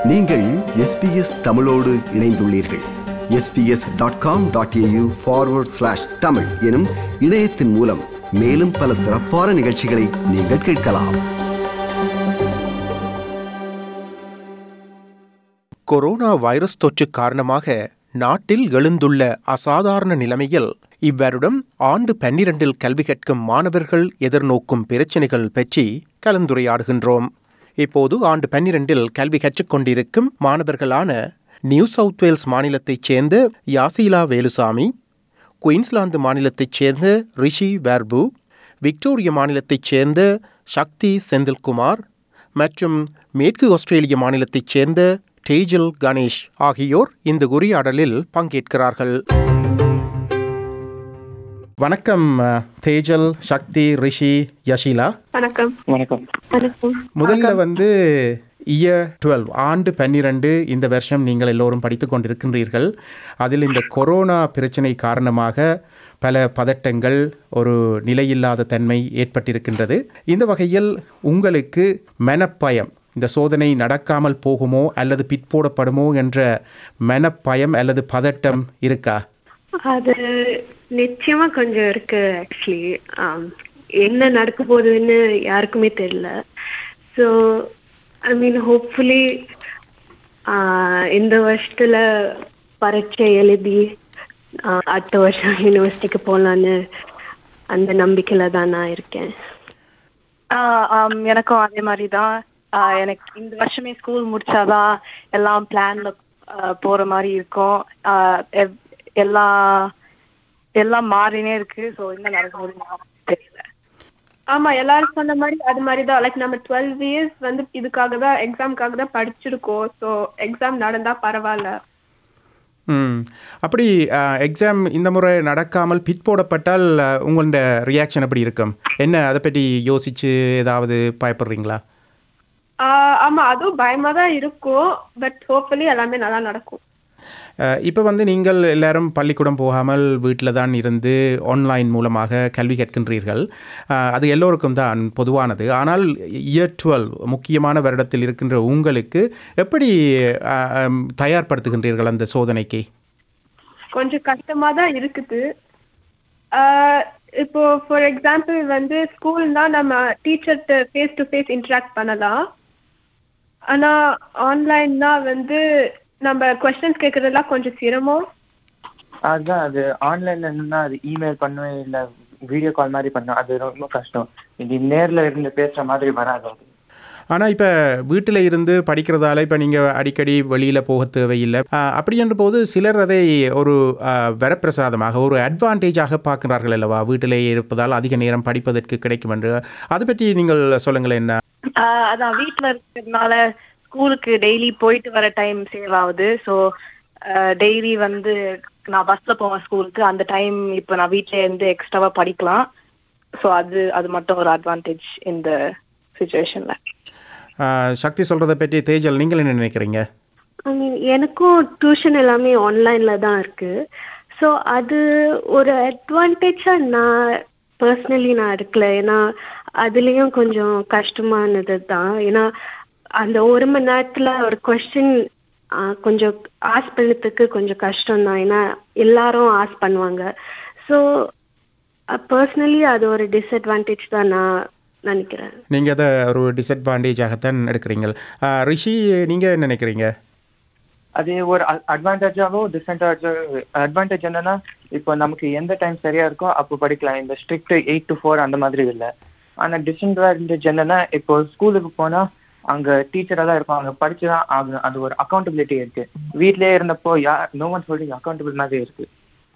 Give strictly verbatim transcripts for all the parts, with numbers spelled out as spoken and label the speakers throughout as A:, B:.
A: நீங்கள் எஸ்பிஎஸ் தமிழோடு இணைந்துள்ளீர்கள். SBS dot com dot AU forward slash Tamil எனும் இணையத்தின் மூலம் மேலும் பல சிறப்பான நிகழ்ச்சிகளை நீங்கள் கேட்கலாம்.
B: கொரோனா வைரஸ் தொற்று காரணமாக நாட்டில் எழுந்துள்ள அசாதாரண நிலைமையில் இவ்வருடம் ஆண்டு பன்னிரண்டில் கல்வி கற்கும் மாணவர்கள் எதிர்நோக்கும் பிரச்சினைகள் பற்றி கலந்துரையாடுகின்றோம். இப்போது ஆண்டு பன்னிரண்டில் கல்வி கற்றுக்கொண்டிருக்கும் மாணவர்களான நியூ சவுத் வேல்ஸ் மாநிலத்தைச் சேர்ந்த யாசீலா வேலுசாமி, குயின்ஸ்லாந்து மாநிலத்தைச் சேர்ந்த ரிஷி வேர்பு, விக்டோரிய மாநிலத்தைச் சேர்ந்த சக்தி செந்தில்குமார் மற்றும் மேற்கு ஆஸ்திரேலிய மாநிலத்தைச் சேர்ந்த தேஜல் கணேஷ் ஆகியோர் இந்த உரையாடலில் பங்கேற்கிறார்கள். வணக்கம் தேஜல், சக்தி, ரிஷி, யஷீலா.
C: வணக்கம்.
D: வணக்கம்.
C: வணக்கம்.
B: முதல்ல வந்து இயர் டுவெல் ஆண்டு பன்னிரண்டு இந்த வருஷம் நீங்கள் எல்லோரும் படித்து கொண்டிருக்கின்றீர்கள். அதில் இந்த கொரோனா பிரச்சனை காரணமாக பல பதட்டங்கள், ஒரு நிலையில்லாத தன்மை ஏற்பட்டிருக்கின்றது. இந்த வகையில் உங்களுக்கு மனப்பயம், இந்த சோதனை நடக்காமல் போகுமோ அல்லது பிற்போடப்படுமோ என்ற மனப்பயம் அல்லது பதட்டம் இருக்கா?
C: அது நிச்சயமா கொஞ்சம் இருக்கு. ஆக்சுவலி என்ன நடக்க போகுதுன்னு யாருக்குமே தெரியல. ஸோ ஐ மீன் ஹோப்ஃபுல்லி இந்த வருஷத்துல பரீட்சை எழுதி அடுத்த வருஷம் யூனிவர்சிட்டிக்கு போகலான்னு அந்த நம்பிக்கையில தான் நான் இருக்கேன்.
E: எனக்கும் அதே மாதிரி தான். எனக்கு இந்த வருஷமே ஸ்கூல் முடிச்சாதான் எல்லாம் பிளான்ல போற மாதிரி இருக்கும். எல்லாம் எல்லாம் மாறினே இருக்கு. ஸோ என்ன நடக்கும் தெரியல.
C: ஆமா, எல்லாரும் சொன்ன மாதிரி அது மாதிரிதான். லைக் நம்ம டுவெல் இயர்ஸ் வந்து இதுக்காக தான், எக்ஸாமுக்காக தான் படிச்சிருக்கோம். ஸோ எக்ஸாம் நடந்தா பரவாயில்ல.
B: ம் அப்படி எக்ஸாம் இந்த முறை நடக்காமல் பிற்போடப்பட்டால் உங்களோட ரியாக்ஷன் எப்படி இருக்கும்? என்ன அதை பற்றி யோசிச்சு ஏதாவது பயப்படுறீங்களா?
C: ஆமா, அதுவும் பயமா தான் இருக்கும். பட் ஹோப்ஃபுல்லி எல்லாமே நல்லா நடக்கும்.
B: இப்போ வந்து நீங்கள் எல்லாரும் பள்ளிக்கூடம் போகாமல் வீட்டில் தான் இருந்து ஆன்லைன் மூலமாக கல்வி கற்கின்றீர்கள். அது எல்லோருக்கும் தான் பொதுவானது. ஆனால் இயர் டுவெல் முக்கியமான வருடத்தில் இருக்கின்ற உங்களுக்கு எப்படி தயார்படுத்துகின்றீர்கள் அந்த சோதனைக்கு?
C: கொஞ்சம் கஷ்டமா தான் இருக்குது. இப்போ ஃபார் எக்ஸாம்பிள் வந்து ஸ்கூல்னா நம்ம டீச்சர்கிட்ட ஃபேஸ் டு ஃபேஸ் இன்ட்ராக்ட் பண்ணலாம். ஆனால் ஆன்லைன்னா வந்து நம்ம கொஸ்டின்ஸ் கேட்கறதெல்லாம் கொஞ்சம் சிரமம்.
D: அதுதான், அது ஆன்லைன்ல என்னன்னா அது இமெயில் பண்ணுவேன் இல்லை வீடியோ கால் மாதிரி பண்ணும். அது ரொம்ப கஷ்டம். இது நேரில் இருந்து பேசுகிற மாதிரி வராது.
B: ஆனால் இப்போ வீட்டில் இருந்து படிக்கிறதால இப்போ நீங்கள் அடிக்கடி வெளியில் போக தேவையில்லை. அப்படி என்ற போது சிலர் அதை ஒரு வரப்பிரசாதமாக, ஒரு அட்வான்டேஜாக பார்க்குறார்கள் அல்லவா? வீட்டிலேயே இருப்பதால் அதிக நேரம் படிப்பதற்கு கிடைக்கும் என்று. அதை பற்றி நீங்கள் சொல்லுங்களேன். என்ன
E: அதான், வீட்டில் இருக்கிறதுனால ஸ்கூலுக்கு டெய்லி போயிட்டு வர டைம் சேவ் ஆகுது. ஸோ டெய்லி வந்து நான் பஸ்ஸில் போவேன் ஸ்கூலுக்கு. அந்த டைம் இப்போ நான் வீட்டில் இருந்து எக்ஸ்ட்ராவாக படிக்கலாம். ஸோ அது அது மட்டும் ஒரு அட்வான்டேஜ் இந்த சுச்சுவேஷனில்.
B: சக்தி சொல்கிறத பற்றி தேஜல் நீங்கள் என்ன நினைக்கிறீங்க?
C: ஐ மீன் எனக்கும் டியூஷன் எல்லாமே ஆன்லைனில் தான் இருக்குது. ஸோ அது ஒரு அட்வான்டேஜாக நான் பர்சனலி நான் எடுக்கல. ஏன்னா அதுலேயும் கொஞ்சம் கஷ்டமானது தான். ஏன்னா அந்த ஒரு மணி நேரத்தில் ஒரு கொஸ்டின் கொஞ்சம் ஆஸ் பண்ணதுக்கு கொஞ்சம் கஷ்டம் தான். ஏன்னா எல்லாரும் ஆஸ் பண்ணுவாங்க. ஸோ பர்சனலி அது ஒரு டிஸ்அட்வான்டேஜ் தான் நான் நினைக்கிறேன்.
B: நீங்கள் அதை ஒரு டிஸ்அட்வான்டேஜாகத்தான் எடுக்கிறீங்க. ரிஷி, நீங்கள் என்ன நினைக்கிறீங்க?
D: அது ஒரு அட்வான்டேஜாகவும் டிஸ்அட்வான்டேஜ். அட்வான்டேஜ் என்னன்னா, இப்போ நமக்கு எந்த டைம் சரியா இருக்கோ அப்போ படிக்கலாம். இந்த ஸ்ட்ரிக்ட் எயிட் டு ஃபோர் அந்த மாதிரி இல்லை. ஆனால் டிஸ்அட்வான்டேஜ் என்னன்னா, இப்போ ஸ்கூலுக்கு போனால் அங்கே டீச்சரெல்லாம் இருக்கும், அங்கே படிச்சு தான் ஆகணும். அது ஒரு அக்கௌண்டபிலிட்டி இருக்கு. வீட்லேயே இருந்தப்போ யா நோ ஒன் சொல்லி அக்கௌண்டபிள் மாதிரி இருக்கு.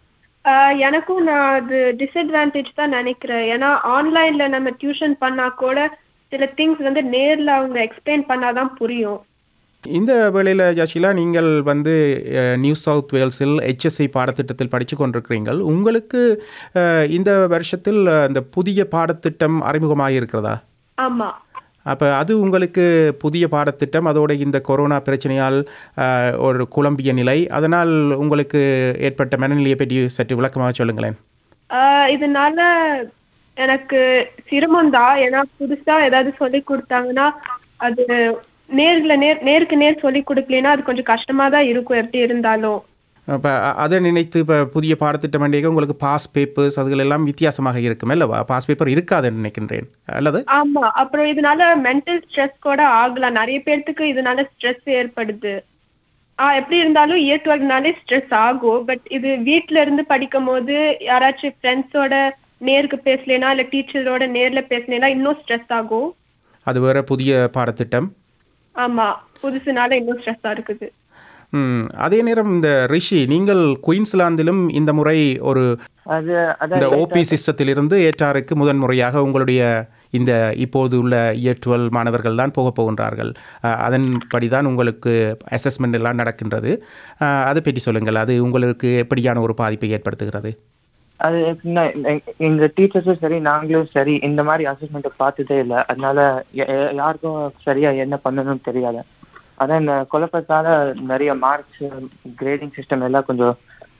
C: எனக்கும் நான் அது டிஸ்அட்வான்டேஜ் தான் நினைக்கிறேன். ஏன்னா ஆன்லைன்ல நம்ம டியூஷன் பண்ணா கூட சில திங்ஸ் வந்து நேரில் அவங்க எக்ஸ்பிளைன் பண்ணாதான் புரியும்.
B: இந்த வேளையில் ஜாஷிலா, நீங்கள் வந்து நியூ சவுத் வேல்ஸில் ஹெச்எஸ்சி பாடத்திட்டத்தில் படித்து கொண்டிருக்கிறீர்கள். உங்களுக்கு இந்த வருஷத்தில் இந்த புதிய பாடத்திட்டம் அறிமுகமாக இருக்கிறதா?
C: ஆமாம்.
B: அப்போ அது உங்களுக்கு புதிய பாடத்திட்டம், அதோட இந்த கொரோனா பிரச்சனையால் ஒரு குழம்பிய நிலை, அதனால் உங்களுக்கு ஏற்பட்ட மனநிலையை பற்றி சற்று விளக்கமாக சொல்லுங்களேன்.
C: இதனால எனக்கு சிரமம் தான். ஏன்னா புதுசாக ஏதாவது சொல்லி கொடுத்தாங்கன்னா அது
F: நேர்ல நேர் நேருக்கு நேர் சொல்லி கொடுக்கலனா அது கொஞ்சம் கஷ்டமா தான் இருக்கும் எப்படி இருந்தாலும்.
B: இப்போ அதை நினைத்து இப்போ புதிய பாடத்திட்டம் வேண்டிய உங்களுக்கு பாஸ் பேப்பர்ஸ் அதுகள் எல்லாம் வித்தியாசமாக இருக்கும் அல்லவா? பாஸ் பேப்பர் இருக்காதுன்னு நினைக்கின்றேன் அல்லது?
F: ஆமா, அப்புறம் இதனால மென்டல் ஸ்ட்ரெஸ் கூட ஆகலாம். நிறைய பேர்த்துக்கு இதனால ஸ்ட்ரெஸ் ஏற்படுது. ஆ எப்படி இருந்தாலும் இயர் டுவெல்வ்னாலே ஸ்ட்ரெஸ் ஆகும். பட் இது வீட்ல இருந்து படிக்கும் போது யாராச்சும் ஃப்ரெண்ட்ஸோட நேருக்கு பேசலைனா இல்லை டீச்சரோட நேர்ல பேசலைனா இன்னும் ஸ்ட்ரெஸ் ஆகும்.
B: அது வேற புதிய பாடத்திட்டம்.
F: ஆமா, புதுசுனால இன்னும் ஸ்ட்ரெஸ்ஸா இருக்குது.
B: ம் அதே நேரம் இந்த ரிஷி, நீங்கள் குயின்ஸ்லாந்திலும் இந்த முறை ஒரு
D: அது
B: இந்த ஓபி சிஸ்டத்திலிருந்து ஏற்றாருக்கு முதன் முறையாக உங்களுடைய இந்த இப்போது உள்ள இயர் டுவெல் மாணவர்கள் தான் போக போகின்றார்கள். அதன்படி தான் உங்களுக்கு அசஸ்மெண்ட் எல்லாம் நடக்கின்றது. அதை பற்றி சொல்லுங்கள். அது உங்களுக்கு எப்படியான ஒரு பாதிப்பை ஏற்படுத்துகிறது?
D: அது எப்படின்னா, எங்க டீச்சர்ஸும் சரி நாங்களும் சரி இந்த மாதிரி அசஸ்மெண்ட்டை பார்த்ததே இல்லை. அதனால யாருக்கும் சரியா என்ன பண்ணணும்னு தெரியாது. அதான் இந்த குழப்பத்தால நிறைய மார்க்ஸ் கிரேடிங் சிஸ்டம் எல்லாம் கொஞ்சம்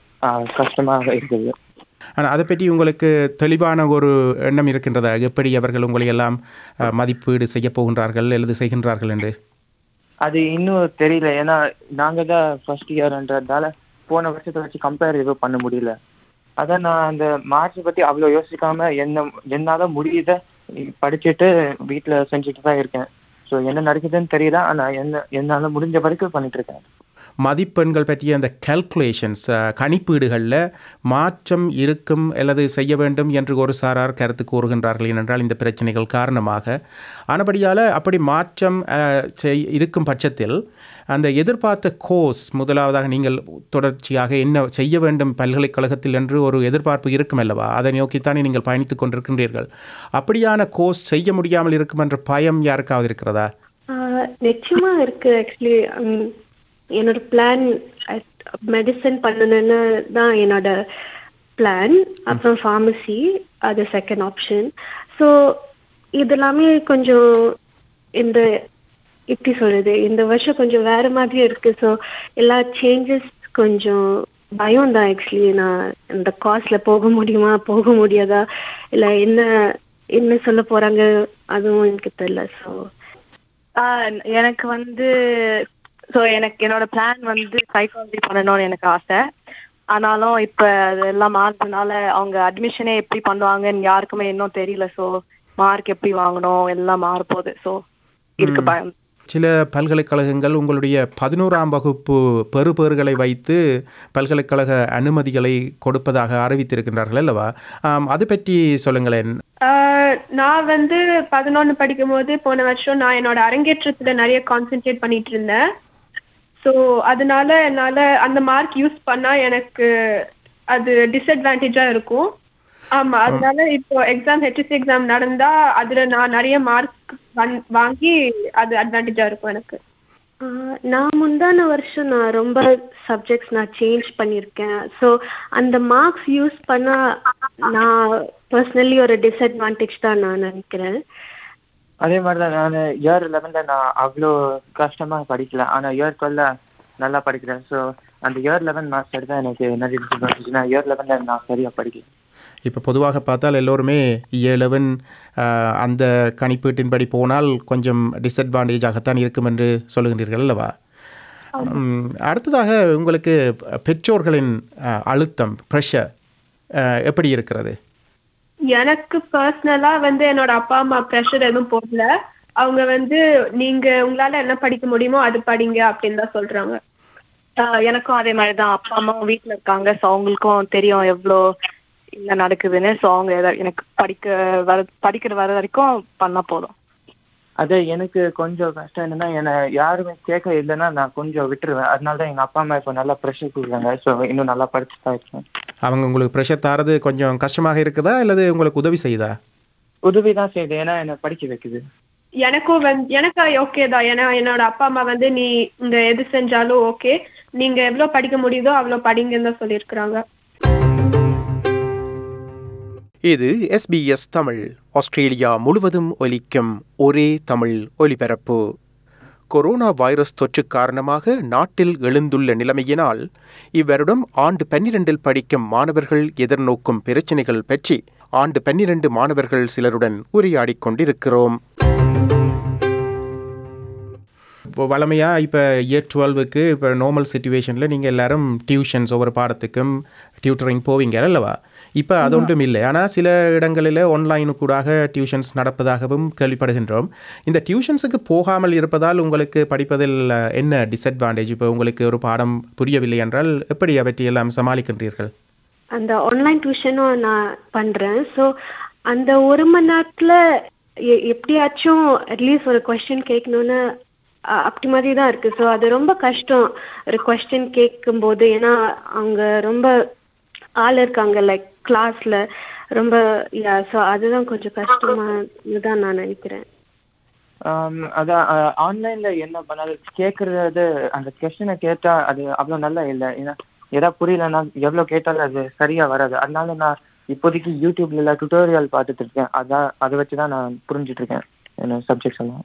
D: கஷ்டமாக இருக்குது.
B: ஆனால் அதை பற்றி உங்களுக்கு தெளிவான ஒரு எண்ணம் இருக்கின்றதா? எப்படி அவர்கள் உங்களை எல்லாம் மதிப்பீடு செய்ய போகின்றார்கள் அல்லது செய்கின்றார்கள் என்று?
D: அது இன்னும் தெரியல. ஏன்னா நாங்கள் தான் ஃபர்ஸ்ட் இயர்ன்றதால போன வருஷத்தை வச்சு கம்பேர் எதுவும் பண்ண முடியல. அதான் நான் அந்த மார்க்ஸை பற்றி அவ்வளோ யோசிக்காம என்ன என்னால் முடியுத படிச்சுட்டு வீட்டில் செஞ்சுட்டு தான் இருக்கேன். ஸோ என்ன நடக்குதுன்னு தெரியல, ஆனால் என்ன என்னால் முடிஞ்ச வரைக்கும் பண்ணிட்டு இருக்கேன்.
B: மதிப்பெண்கள் பற்றிய அந்த கால்குலேஷன்ஸ் கணிப்பீடுகளில் மாற்றம் இருக்கும் அல்லது செய்ய வேண்டும் என்று ஒரு சாரார் கருத்து கூறுகின்றார்கள். ஏனென்றால் இந்த பிரச்சனைகள் காரணமாக. ஆனபடியால் அப்படி மாற்றம் இருக்கும் பட்சத்தில் அந்த எதிர்பார்த்த கோர்ஸ் முதலாவதாக நீங்கள் தொடர்ச்சியாக என்ன செய்ய வேண்டும் பல்கலைக்கழகத்தில் என்று ஒரு எதிர்பார்ப்பு இருக்கும் அல்லவா? அதை நோக்கித்தானே நீங்கள் பயணித்து கொண்டிருக்கின்றீர்கள். அப்படியான கோர்ஸ் செய்ய முடியாமல் இருக்கும் என்ற பயம் யாருக்காவது இருக்கிறதா?
C: நிச்சயமா இருக்கு. ஆக்சுவலி என்னோட பிளான் மெடிசன் பண்ணணுன்னு தான் என்னோட பிளான். அப்புறம் ஃபார்மசி அது செகண்ட் ஆப்ஷன். ஸோ இதெல்லாமே கொஞ்சம் இந்த எப்படி சொல்றது, இந்த வருஷம் கொஞ்சம் வேற மாதிரி இருக்கு. ஸோ எல்லா சேஞ்சஸ் கொஞ்சம் பயம் தான். ஆக்சுவலி நான் இந்த காஸ்ட்ல போக முடியுமா போக முடியாதா இல்லை என்ன என்ன சொல்ல போறாங்க அதுவும் எனக்கு தெரியல. ஸோ
E: எனக்கு வந்து ஸோ எனக்கு என்னோட பிளான் வந்து சைக்காலஜி பண்ணணும்னு எனக்கு ஆசை. ஆனாலும் இப்போ அதெல்லாம் மாறுறதுனால அவங்க அட்மிஷனே எப்படி பண்ணுவாங்கன்னு யாருக்குமே இன்னும் தெரியல. ஸோ மார்க் எப்படி வாங்கணும் எல்லாம் மாறப்போகுது. ஸோ இருக்கு பயம்.
B: சில பல்கலைக்கழகங்கள் உங்களுடைய பதினோராம் வகுப்பு பெறுபேறுகளை வைத்து பல்கலைக்கழக அனுமதிகளை கொடுப்பதாக அறிவித்திருக்கின்றார்கள் அல்லவா? அதை பற்றி சொல்லுங்களேன்.
F: நான் வந்து பதினொன்று படிக்கும் போது போன வருஷம் நான் என்னோட அரங்கேற்றத்துல நிறைய கான்சென்ட்ரேட் பண்ணிட்டு இருந்தேன். ஸோ அதனால என்னால் அந்த மார்க் யூஸ் பண்ணா எனக்கு அது டிஸ்அட்வான்டேஜா இருக்கும். ஆமா, அதனால இப்போ எக்ஸாம் ஹெச்எஸ்சி எக்ஸாம் நடந்தா அதுல நான் நிறைய மார்க் வாங்கி அது அட்வான்டேஜா இருக்கும் எனக்கு.
C: நான் முந்தான வருஷம் நான் ரொம்ப சப்ஜெக்ட்ஸ் நான் சேஞ்ச் பண்ணியிருக்கேன். ஸோ அந்த மார்க்ஸ் யூஸ் பண்ணா நான் பர்சனலி ஒரு டிஸ்அட்வான்டேஜ் தான் நான் நினைக்கிறேன்.
D: அதே மாதிரி தான் நான் இயர் லெவனில் நான் அவ்வளோ கஷ்டமாக படிக்கல, ஆனால் இயர் டுவெல்ல நல்லா படிக்கிறேன். ஸோ அந்த இயர் லெவன் மார்க்ஸ் எடுத்தால் எனக்கு நிறைய டிஸ்அட்வான்டேஜ். நான் இயர் லெவனில் நான் சரியாக படிக்கல.
B: இப்போ பொதுவாக பார்த்தால் எல்லோருமே இயர் லெவன் அந்த கணிப்பீட்டின்படி போனால் கொஞ்சம் டிஸ்அட்வான்டேஜாகத்தான் இருக்கும் என்று சொல்லுகின்றீர்கள் அல்லவா? அடுத்ததாக உங்களுக்கு பெற்றோர்களின் அழுத்தம் ப்ரெஷர் எப்படி இருக்கிறது?
F: எனக்கு பர்சனலா வந்து என்னோட அப்பா அம்மா ப்ரெஷர் எதுவும் போடல. அவங்க வந்து நீங்க உங்களால என்ன படிக்க முடியுமோ அது படிங்க அப்படின்னு தான் சொல்றாங்க.
E: எனக்கும் அதே மாதிரிதான். அப்பா அம்மாவும் வீட்டுல இருக்காங்க. ஸோ அவங்களுக்கும் தெரியும் எவ்வளோ என்ன நடக்குதுன்னு. ஸோ அவங்க எனக்கு படிக்க வர படிக்கிற வர வரைக்கும் பண்ணா போதும்.
D: அது எனக்கு கொஞ்சம் கஷ்டம் என்னன்னா, என்னை யாருமே கேட்க இல்லைன்னா நான் கொஞ்சம் விட்டுருவேன். அதனால தான் எங்கள் அப்பா அம்மா இப்போ நல்லா ப்ரெஷர் கொடுக்குறாங்க. ஸோ இன்னும் நல்லா படிச்சு தான் இருக்கேன்.
B: அவங்க உங்களுக்கு ப்ரெஷர் தாரது கொஞ்சம் கஷ்டமாக இருக்குதா அல்லது உங்களுக்கு உதவி செய்யுதா?
D: உதவி தான் செய்யுது, ஏன்னா என்னை படிக்க வைக்குது.
F: எனக்கும் வந்து எனக்கு ஓகே தான். ஏன்னா என்னோட அப்பா அம்மா வந்து நீ இந்த எது செஞ்சாலும் ஓகே, நீங்க எவ்வளோ படிக்க முடியுதோ அவ்வளோ படிங்கன்னு தான் சொல்லியிருக்கிறாங்க.
B: இது எஸ்பிஎஸ் தமிழ், ஆஸ்திரேலியா முழுவதும் ஒலிக்கும் ஒரே தமிழ் ஒலிபரப்பு. கொரோனா வைரஸ் தொற்று காரணமாக நாட்டில் எழுந்துள்ள நிலைமையினால் இவ்வருடம் ஆண்டு பன்னிரண்டில் படிக்கும் மாணவர்கள் எதிர்நோக்கும் பிரச்சினைகள் பற்றி ஆண்டு பன்னிரண்டு மாணவர்கள் சிலருடன் உரையாடிக் கொண்டிருக்கிறோம். இப்போ வளமையாக இப்போ இயர் டுவெல்வுக்கு இப்போ நார்மல் சுச்சுவேஷனில் நீங்கள் எல்லாரும் டியூஷன்ஸ் ஒவ்வொரு பாடத்துக்கும் டியூட்டரிங் போவீங்க அல்லவா? இப்போ அது ஒன்றும் இல்லை. ஆனால் சில இடங்களில் ஆன்லைனுக்கூடாக டியூஷன்ஸ் நடப்பதாகவும் கேள்விப்படுகின்றோம். இந்த டியூஷன்ஸுக்கு போகாமல் இருப்பதால் உங்களுக்கு படிப்பதில் என்ன டிஸ்அட்வான்டேஜ்? இப்போ உங்களுக்கு ஒரு பாடம் புரியவில்லை என்றால் எப்படி அவற்றையெல்லாம் சமாளிக்கின்றீர்கள்?
C: அந்த ஆன்லைன் டியூஷனும் நான் பண்றேன். ஸோ அந்த ஒரு மணி நேரத்துல எ- எப்படியாச்சும் அட்லீஸ்ட் ஒரு கொஸ்டின் கேட்கணும்னு அ- அப்படி மாதிரி தான் இருக்கு. ஸோ அது ரொம்ப கஷ்டம் ஒரு கொஸ்டின் கேட்கும்போது. ஏன்னா அவங்க ரொம்ப ஆள் இருக்காங்க லைக் கிளாஸ்ல ரொம்ப. யா ஸோ அதுதான் கொஞ்சம் கஷ்டமா தான் நான் நினைக்கிறேன்.
D: ஆம், அதான் ஆன்லைன்ல என்ன பண்ணாலும் கேட்கறது அந்த கொஸ்டினை கேட்டா அது அவ்வளோ நல்லா இல்லை. ஏன்னா எதாவது புரியலன்னா எவ்வளோ கேட்டாலும் அது சரியா வராது. அதனால நான் இப்போதைக்கு யூடியூப்ல டுட்டோரியல் பார்த்துட்டு இருக்கேன். அதான் அதை வச்சு தான் நான் புரிஞ்சுட்டு இருக்கேன் என்ன சப்ஜெக்ட்ஸ் எல்லாம்.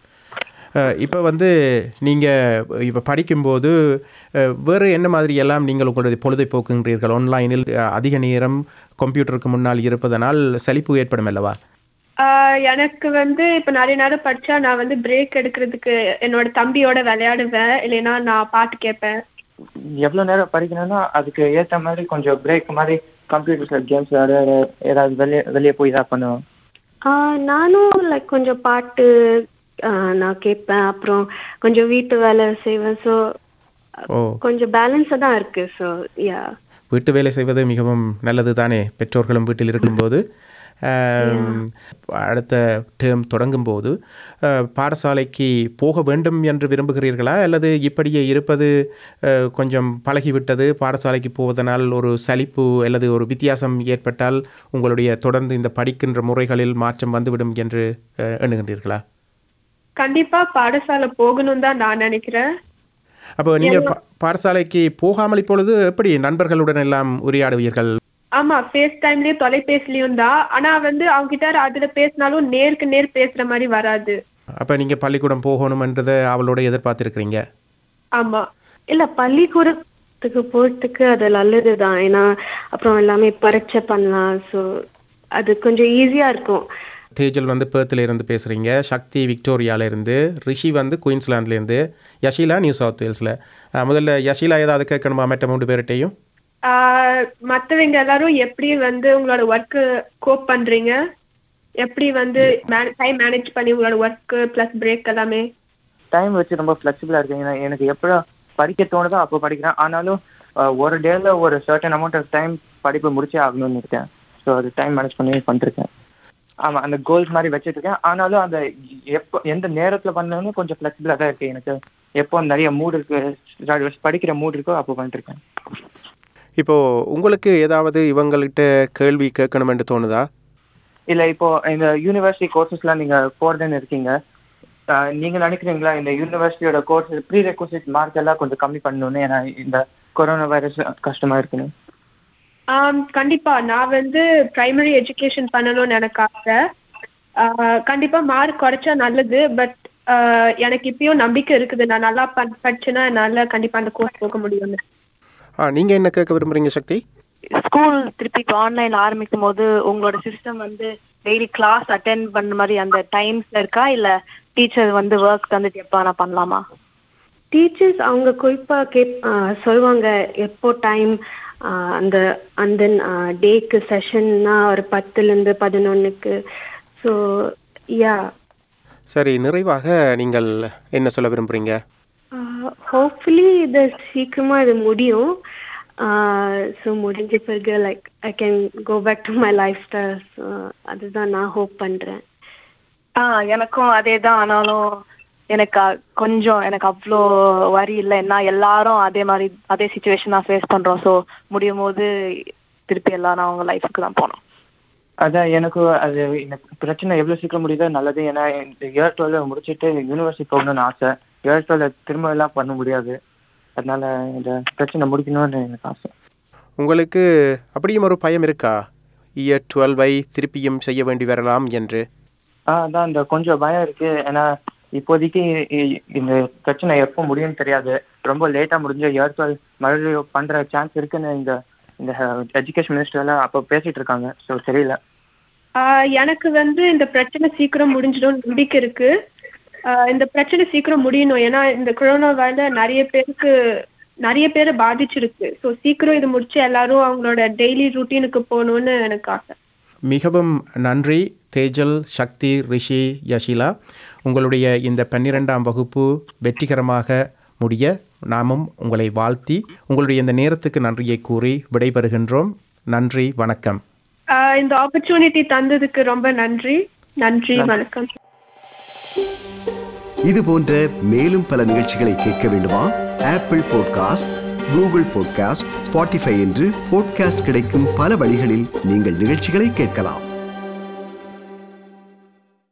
B: இப்போ வந்து நீங்கள் இப்போ படிக்கும்போது அஹ், வேறு என்ன மாதிரி எல்லாம் நீங்கள் உங்களுடைய பொழுதை போக்குகின்றீர்கள்? ஆன்லைனில் அஹ், அதிக நேரம் கம்ப்யூட்டருக்கு முன்னால் இருப்பதனால் சலிப்பு ஏற்படும் அல்லவா?
F: ஆஹ் எனக்கு வந்து இப்ப நிறைய நேரம் படிச்சா நான் வந்து பிரேக் எடுக்கிறதுக்கு என்னோட தம்பியோட விளையாடுவேன், இல்லைன்னா நான் பாட்டு கேட்பேன்.
D: எவ்வளோ நேரம் படிக்கணும்னா அதுக்கு ஏற்ற மாதிரி கொஞ்சம் பிரேக் மாதிரி கம்ப்யூட்டர் கேம்ஸ் விளையாட ஏதாவது வெளியே வெளியே போய் தான் பண்ணுவேன்.
C: ஆஹ் நானும் லைக் கொஞ்சம் பாட்டு ஆஹ் நான் கேட்பேன். அப்புறம் கொஞ்சம் வீட்டு வேலை செய்வேன். ஸோ
B: ஓ,
C: கொஞ்சம் பேலன்ஸாக தான் இருக்கு. ஸோ யா
B: வீட்டு வேலை செய்வது மிகவும் நல்லது தானே, பெற்றோர்களும் வீட்டில் இருக்கும்போது. ஆம், அடுத்த டேர்ம் தொடங்கும்போது அஹ், பாடசாலைக்கு போக வேண்டும் என்று விரும்புகிறீர்களா, அல்லது இப்படியே இருப்பது அஹ், கொஞ்சம் பழகிவிட்டது, பாடசாலைக்கு போவதனால் ஒரு சலிப்பு அல்லது ஒரு வித்தியாசம் ஏற்பட்டால் உங்களுடைய தொடர்ந்து இந்த படிக்கின்ற முறைகளில் மாற்றம் வந்துவிடும் என்று அஹ், எண்ணுகின்றீர்களா?
F: கண்டிப்பா பாடசாலை போகணும் தான் நான் நினைக்கிறேன்.
B: அப்போ நீங்கள் பா பாடசாலைக்கு போகாமல் இப்பொழுது எப்படி நண்பர்களுடன் எல்லாம் உரையாடுவீர்கள்?
F: ஆமா, ஃபேஸ் டைம்லயும் தொலைபேசிலயும் தான். ஆனா வந்து அவங்க கிட்ட அதுல பேசினாலும் நேருக்கு நேர் பேசுற மாதிரி வராது.
B: அப்போ நீங்கள் பள்ளிக்கூடம் போகணுமென்றதை அவளோட எதிர்பார்த்துருக்கிறீங்க?
F: ஆமா.
C: இல்லை பள்ளிக்கூடத்துக்கு போகிறதுக்கு அது நல்லது தான். ஏன்னா அப்புறம் எல்லாமே பரீட்சை பண்ணலாம். ஸோ அது கொஞ்சம் ஈஸியாக இருக்கும்.
B: தேஜல் வந்து பேர்த்தில் இருந்து பேசுகிறீங்க, சக்தி விக்டோரியாவிலேருந்து, ரிஷி வந்து குயின்ஸ்லாண்ட்லேருந்து, யஷீலா நியூ சவுத் வேல்ஸில். முதல்ல யஷீலா ஏதாவது கேட்கணுமா மற்ற மூன்று பேர்கிட்டையும்?
F: ஆஹ் மத்தவங்க எல்லாரும் எப்படி வந்து உங்களோட ஒர்க்கு கோப் பண்றீங்க, எப்படி வந்து டைம் மேனேஜ் பண்ணி உங்களோட ஒர்க்கு பிளஸ் பிரேக் எல்லாமே?
D: டைம் வச்சு ரொம்ப ஃப்ளெக்சிபிளாக இருக்கேன். ஏன்னா எனக்கு எப்போ படிக்க தோணுதோ அப்போ படிக்கிறேன். ஆனாலும் அஹ், ஒரு டேல ஒரு சர்டன் அமௌண்ட் ஆஃப் டைம் படிப்பு முடிச்சே ஆகணும்னு இருக்கேன். ஸோ அது டைம் மேனேஜ் பண்ணி பண்ணிருக்கேன். ஆமாம், அந்த கோல்ஸ் மாதிரி வச்சுட்டு இருக்கேன். ஆனாலும் அந்த எப்போ எந்த நேரத்தில் பண்ணணும்னு கொஞ்சம் ஃப்ளெக்சிபிளாக தான் இருக்கு. எனக்கு எப்போ நிறைய மூடு இருக்கு, படிக்கிற மூடு இருக்கோ அப்போ பண்ணிருக்கேன்.
B: இப்போது உங்களுக்கு ஏதாவது இவங்கள்கிட்ட கேள்வி கேட்கணும் என்று தோணுதா?
D: இல்லை, இப்போ இந்த யூனிவர்சிட்டி கோர்சஸ்லாம் நீங்கள் போகிறதுன்னு இருக்கீங்க. அஹ், நீங்க நினைக்கிறீங்களா இந்த யூனிவர்சிட்டியோட கோர்ஸ் ப்ரீ ரெக்வசிட் மார்க் எல்லாம் கொஞ்சம் கம்மி பண்ணணும்னு? ஏன்னா இந்த கொரோனா வைரஸ் கஷ்டமா இருக்குன்னு.
F: ஆம், கண்டிப்பா நான் வந்து பிரைமரி எஜுகேஷன் பண்ணணும்னு எனக்கு ஆசை. ஆஹ் கண்டிப்பா மார்க் குறைச்சா நல்லது. பட் எனக்கு இப்பயும் நம்பிக்கை இருக்குது, நான் நல்லா ப- படிச்சேன்னா என்னால கண்டிப்பா அந்த கோர்ஸ் போக முடியும்னு.
B: ஆ நீங்கள் என்ன கேட்க விரும்புகிறீங்க சக்தி?
E: ஸ்கூல் திருப்பி ஆன்லைன் ஆரம்பிக்கும் போது உங்களோட சிஸ்டம் வந்து டெய்லி கிளாஸ் அட்டென்ட் பண்ண மாதிரி அந்த டைம்ஸ்ல இருக்கா, இல்ல டீச்சர் வந்து ஒர்க் தந்துட்டு எப்போ நான் பண்ணலாமா?
C: டீச்சர்ஸ் அவங்க குறிப்பாக கேப் ஆஹ் சொல்லுவாங்க எப்போ டைம் அந்த அந்த டேக்கு செஷன்னா ஒரு பத்துலேருந்து பதினொன்றுக்கு. ஸோ யா
B: சரி, நிறைவாக நீங்கள் என்ன சொல்ல விரும்புகிறீங்க?
C: ஹோப்ஃபுல்லி இது சீக்கிரமாக இது முடியும். ஸோ முடிஞ்ச பிறகு like I can go back to my lifestyle. So அதுதான் நான் ஹோப் பண்ணுறேன்.
E: ஆ எனக்கும் அதே தான். ஆனாலும் எனக்கு அ- கொஞ்சம் எனக்கு அவ்வளோ வரி இல்லை. ஏன்னா எல்லாரும் அதே மாதிரி அதே சுச்சுவேஷன் தான் ஃபேஸ் பண்றோம். ஸோ முடியும் போது திருப்பி எல்லாரும் அவங்க லைஃபுக்கு தான் போகணும்.
D: அதான் எனக்கு அது எனக்கு பிரச்சனை எவ்வளோ சீக்கிரம் முடியுதோ நல்லது. ஏன்னா இந்த இயர் டுவெல் முடிச்சுட்டு யூனிவர்சிட்டி போகணும்னு ஆசை. இயர் டுவெல் திரும்ப எல்லாம் பண்ண முடியாது. அதனால இந்த பிரச்சனை முடிக்கணும்னு எனக்கு ஆசை.
B: உங்களுக்கு அப்படியும் ஒரு பயம் இருக்கா, இயர் டுவெல்வை திருப்பியும் செய்ய வேண்டி வரலாம் என்று?
D: ஆ அதான் இந்த கொஞ்சம் பயம் இருக்கு. ஏன்னா இப்போதைக்கு இ- இந்த பிரச்சனை எப்போ முடியும்னு தெரியாது. ரொம்ப லேட்டாக முடிஞ்ச இயர் டுவெல் மறுபடியும் பண்ணுற சான்ஸ் இருக்குன்னு இந்த இந்த எஜுகேஷன் மினிஸ்டர் எல்லாம் அப்போ பேசிட்டு இருக்காங்க. ஸோ தெரியல.
F: ஆஹ் எனக்கு வந்து இந்த பிரச்சனை சீக்கிரம் முடிஞ்சிடும் நம்பிக்கை இருக்கு. ஆஹ் இந்த பிரச்சனை சீக்கிரம் முடியணும். ஏன்னா இந்த கொரோனாவால நிறைய பேருக்கு நிறைய பேரை பாதிச்சிருக்கு. ஸோ சீக்கிரம் இது முடிச்சு எல்லாரும் அவங்களோட டெய்லி ரூட்டீனுக்கு போகணும்னு எனக்கு ஆசை.
B: மிகவும் நன்றி தேஜல், சக்தி, ரிஷி, யஷிலா. உங்களுடைய இந்த பன்னிரெண்டாம் வகுப்பு வெற்றிகரமாக முடிய நாமும் உங்களை வாழ்த்தி உங்களுடைய இந்த நேரத்துக்கு நன்றியை கூறி விடைபெறுகின்றோம். நன்றி, வணக்கம்.
F: ஆஹ் இந்த ஆப்பர்ச்சுனிட்டி தந்ததுக்கு ரொம்ப நன்றி. நன்றி, வணக்கம்.
A: இது போன்ற மேலும் பல நிகழ்ச்சிகளை கேட்க வேண்டுமா? Apple podcast, Google podcast, Spotify என்று பாட்காஸ்ட் கிடைக்கும் பல வழிகளில் நீங்கள் நிகழ்ச்சிகளை கேட்கலாம்.